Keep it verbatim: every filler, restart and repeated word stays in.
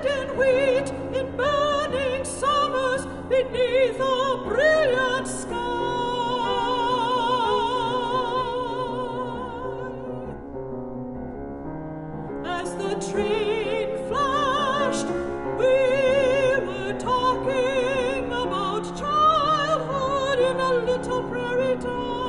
bread and wheat in burning summers beneath a brilliant sky. As the train flashed, we were talking about childhood in a little prairie town.